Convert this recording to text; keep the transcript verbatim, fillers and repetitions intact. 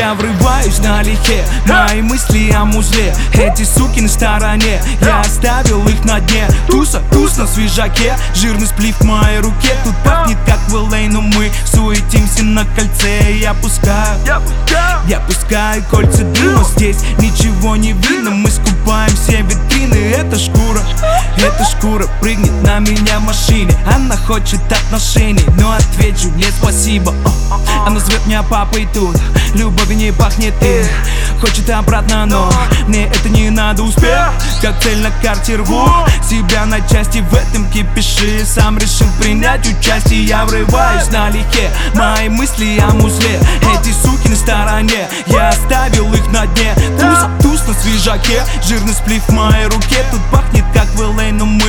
Я врываюсь налегке, мои мысли о музле. Эти суки на стороне, я оставил их на дне. Туса, туз на свежаке, жирный сплив в моей руке. Тут пахнет как в эл эй, но мы суетимся на кольце. Я пускаю, я пускаю кольца дыма. Здесь ничего не видно, мы скупаем все витрины. Эта шкура, эта шкура прыгнет на меня в машине. Она хочет отношений, но отвечу нет спасибо. Она зовет меня папой тут, любовью не пахнет и хочет обратно, но мне это не надо. Успех, как цель на карте, рву себя на части в этом кипише. Сам решил принять участие, я врываюсь налегке, мои мысли о музле. Эти суки на стороне, я оставил их на дне. Туз, туз на свежаке, жирный сплив в моей руке. Тут пахнет как в эл эй, но